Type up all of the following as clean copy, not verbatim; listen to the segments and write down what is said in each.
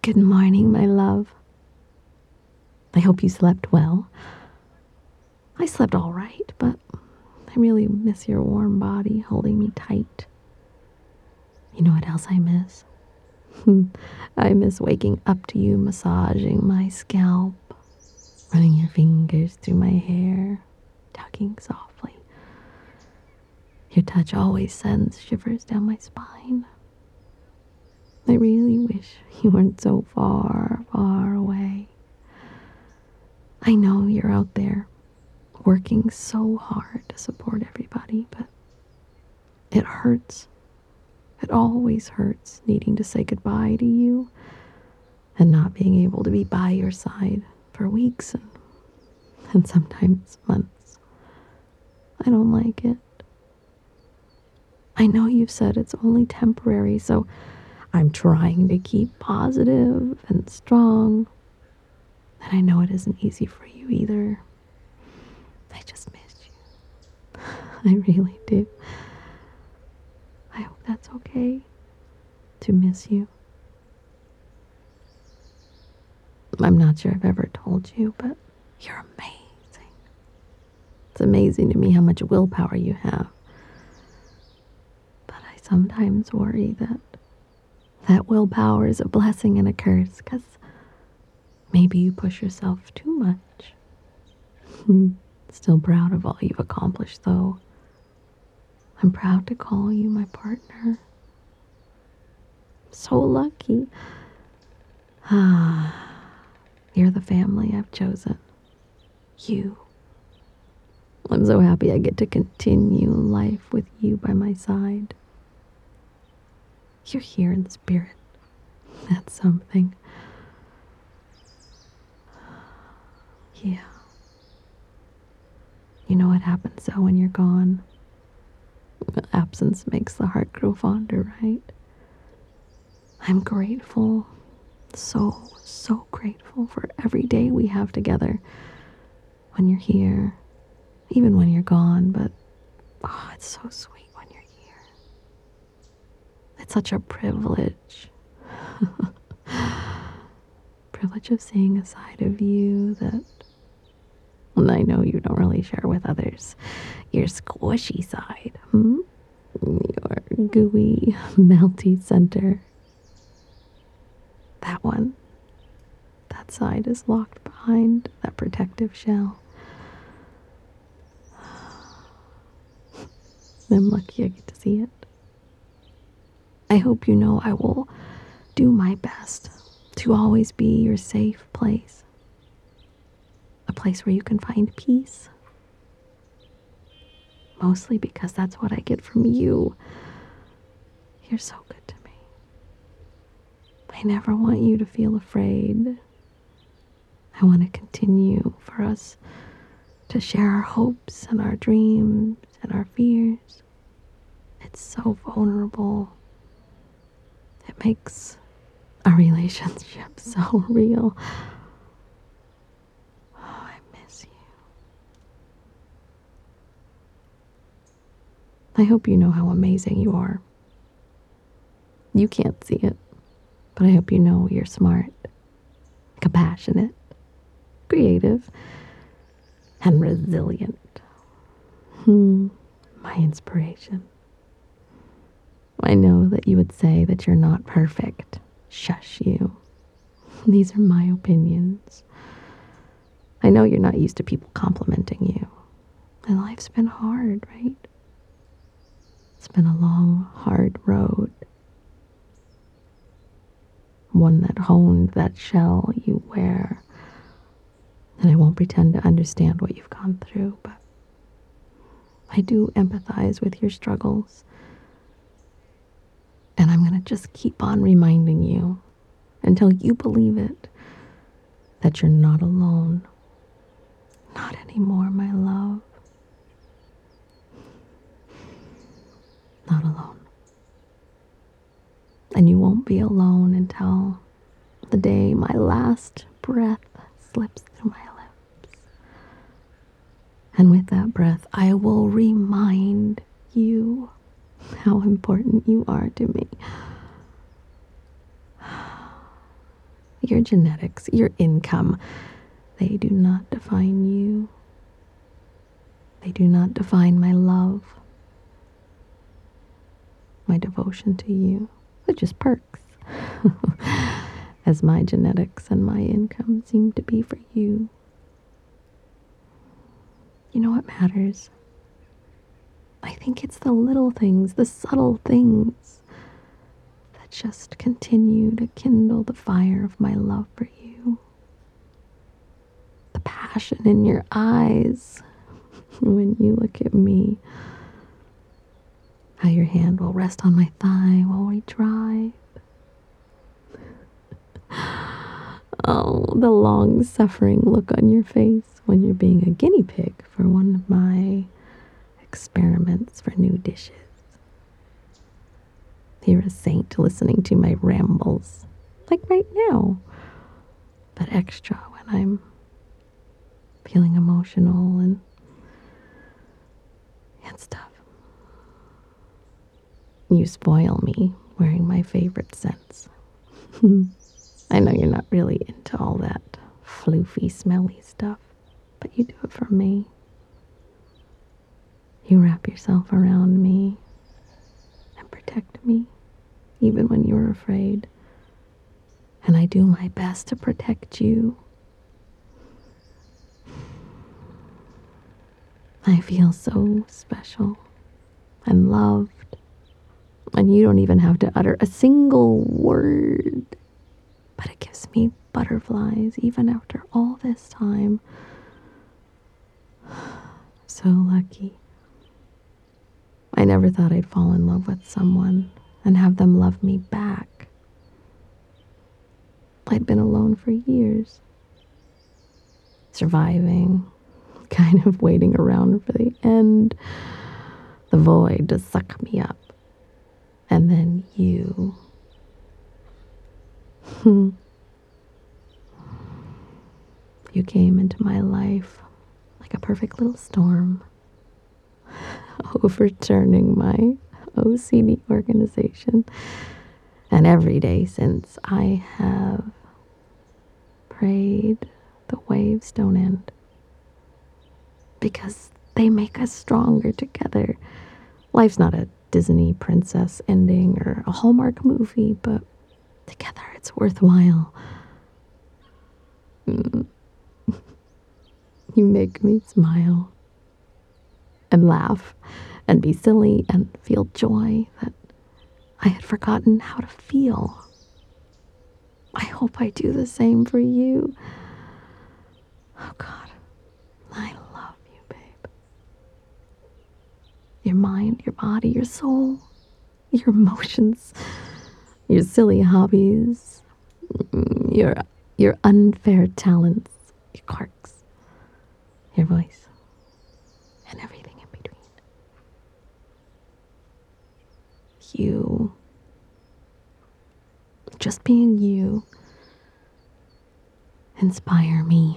Good morning, my love. I hope you slept well. I slept all right, but I really miss your warm body holding me tight. You know what else I miss? I miss waking up to you massaging my scalp, running your fingers through my hair, tugging softly. Your touch always sends shivers down my spine. I really wish you weren't so far, far away. I know you're out there working so hard to support everybody, but it hurts. It always hurts needing to say goodbye to you and not being able to be by your side for weeks and sometimes months. I don't like it. I know you've said it's only temporary, so I'm trying to keep positive and strong. And I know it isn't easy for you either. I just miss you. I really do. I hope that's okay to miss you. I'm not sure I've ever told you, but you're amazing. It's amazing to me how much willpower you have. But I sometimes worry that willpower is a blessing and a curse, because maybe you push yourself too much. Still proud of all you've accomplished, though. I'm proud to call you my partner. So lucky. You're the family I've chosen. You. I'm so happy I get to continue life with you by my side. You're here in spirit. That's something. Yeah. You know what happens though when you're gone? Absence makes the heart grow fonder, right? I'm grateful. So grateful for every day we have together. When you're here, even when you're gone, but it's so sweet when you're here. It's such a privilege. Privilege of seeing a side of you that I know you don't really share with others. Your squishy side. Your gooey, melty center. That one. That side is locked behind that protective shell. I'm lucky I get to see it. I hope you know I will do my best to always be your safe place. A place where you can find peace. Mostly because that's what I get from you. You're so good to me. I never want you to feel afraid. I want to continue for us to share our hopes and our dreams and our fears. It's so vulnerable. It makes our relationship so real. Oh, I miss you. I hope you know how amazing you are. You can't see it, but I hope you know you're smart, compassionate, creative, and resilient. My inspiration. I know that you would say that you're not perfect. Shush you. These are my opinions. I know you're not used to people complimenting you. And life's been hard, right? It's been a long, hard road. One that honed that shell you wear. And I won't pretend to understand what you've gone through, but I do empathize with your struggles. And I'm going to just keep on reminding you until you believe it, that you're not alone. Not anymore, my love. Not alone. And you won't be alone until the day my last breath slips through my lips. And with that breath, I will remind you how important you are to me. Your genetics, your income, they do not define you. They do not define my love, my devotion to you, which is perks, as my genetics and my income seem to be for you. You know what matters? I think it's the little things, the subtle things that just continue to kindle the fire of my love for you. The passion in your eyes when you look at me. How your hand will rest on my thigh while we drive. Oh, the long-suffering look on your face when you're being a guinea pig for one of my experiments for new dishes. You're a saint listening to my rambles, like right now, but extra when I'm feeling emotional and stuff. You spoil me wearing my favorite scents. I know you're not really into all that floofy, smelly stuff, but you do it for me. You wrap yourself around me and protect me, even when you're afraid. And I do my best to protect you. I feel so special and loved. And you don't even have to utter a single word. But it gives me butterflies even after all this time. So lucky. I never thought I'd fall in love with someone and have them love me back. I'd been alone for years. Surviving, kind of waiting around for the end, the void to suck me up. And then you. You came into my life like a perfect little storm, overturning my OCD organization. And every day since, I have prayed the waves don't end, because they make us stronger together. Life's not a Disney princess ending or a Hallmark movie, but together it's worthwhile. You make me smile and laugh and be silly and feel joy that I had forgotten how to feel. I hope I do the same for you. Oh God, I love you, babe. Your mind, your body, your soul, your emotions, your silly hobbies, your unfair talents, your quirks, your voice, and everything in between. You, just being you, inspire me.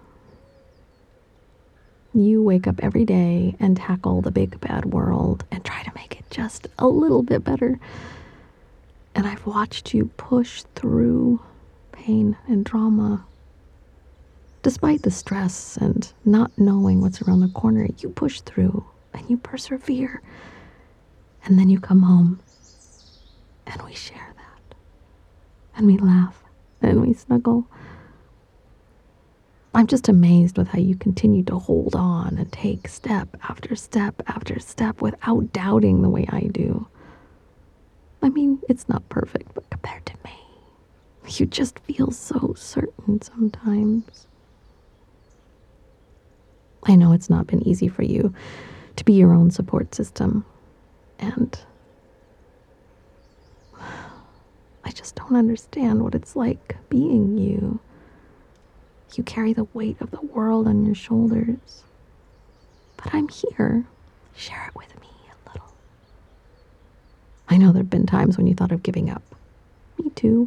You wake up every day and tackle the big bad world and try to make it just a little bit better. And I've watched you push through pain and drama. Despite the stress and not knowing what's around the corner, you push through and you persevere. And then you come home and we share that. And we laugh and we snuggle. I'm just amazed with how you continue to hold on and take step after step after step without doubting the way I do. I mean, it's not perfect, but compared to me, you just feel so certain sometimes. I know it's not been easy for you to be your own support system, and I just don't understand what it's like being you. You carry the weight of the world on your shoulders. But I'm here. Share it with me a little. I know there have been times when you thought of giving up. Me too.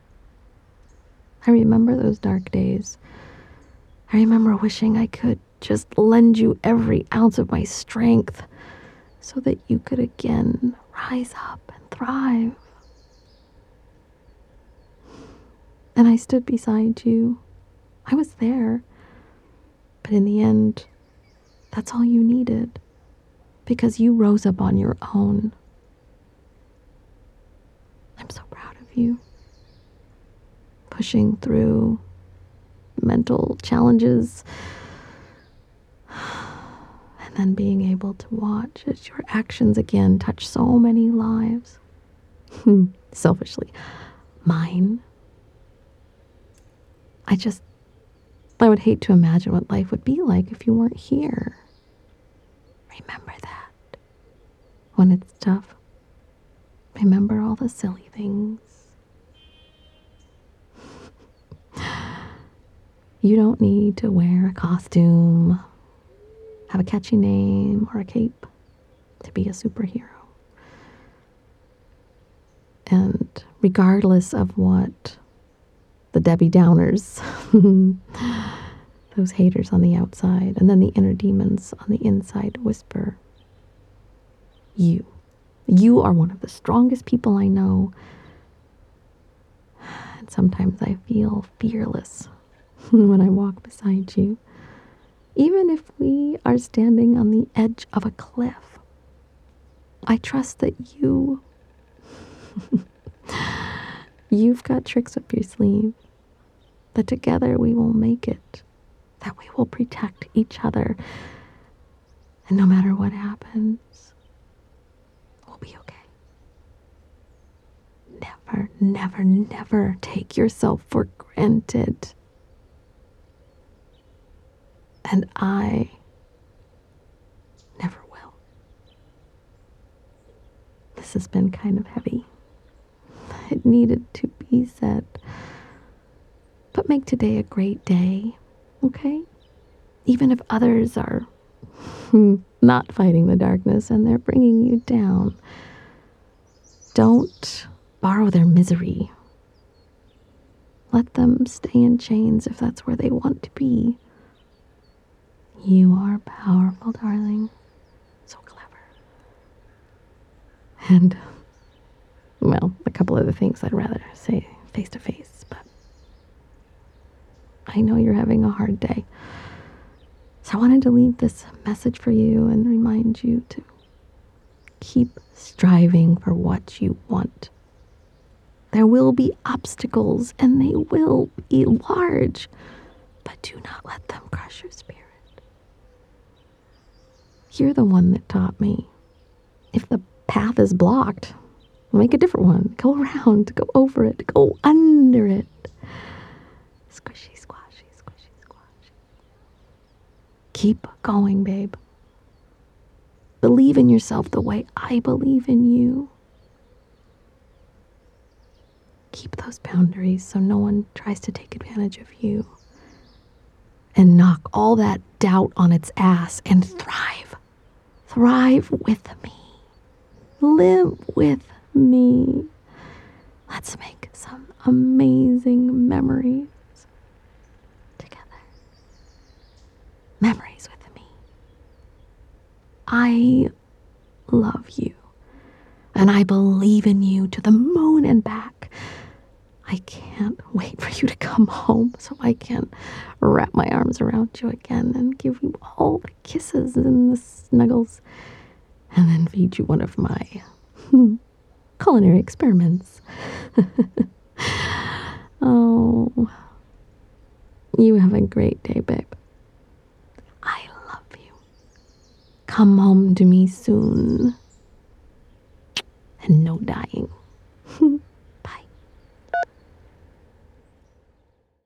I remember those dark days. I remember wishing I could just lend you every ounce of my strength so that you could again rise up and thrive. And I stood beside you. I was there. But in the end, that's all you needed. Because you rose up on your own. I'm so proud of you. Pushing through mental challenges. And then being able to watch as your actions again touch so many lives. Selfishly. Mine. I would hate to imagine what life would be like if you weren't here. Remember that. When it's tough, remember all the silly things. You don't need to wear a costume, have a catchy name, or a cape to be a superhero. And regardless of what the Debbie Downers, those haters on the outside, and then the inner demons on the inside whisper, you are one of the strongest people I know. And sometimes I feel fearless when I walk beside you. Even if we are standing on the edge of a cliff, I trust that you've got tricks up your sleeve, that together we will make it, that we will protect each other. And no matter what happens, we'll be okay. Never, never, never take yourself for granted. And I never will. This has been kind of heavy. It needed to be said. But make today a great day, okay? Even if others are not fighting the darkness and they're bringing you down, don't borrow their misery. Let them stay in chains if that's where they want to be. You are powerful, darling. So clever. And, well, a couple other things I'd rather say face to face, but I know you're having a hard day. So I wanted to leave this message for you and remind you to keep striving for what you want. There will be obstacles and they will be large, but do not let them crush your spirit. You're the one that taught me. If the path is blocked, make a different one. Go around, go over it, go under it. Squishy, squashy, squishy, squashy. Keep going, babe. Believe in yourself the way I believe in you. Keep those boundaries so no one tries to take advantage of you. And knock all that doubt on its ass and thrive. Thrive with me. Live with me. Let's make some amazing memories together. Memories with me. I love you. And I believe in you to the moon and back. I can't wait for you to come home so I can wrap my arms around you again and give you all the kisses and the snuggles and then feed you one of my culinary experiments. Oh, you have a great day, babe. I love you. Come home to me soon. And no dying.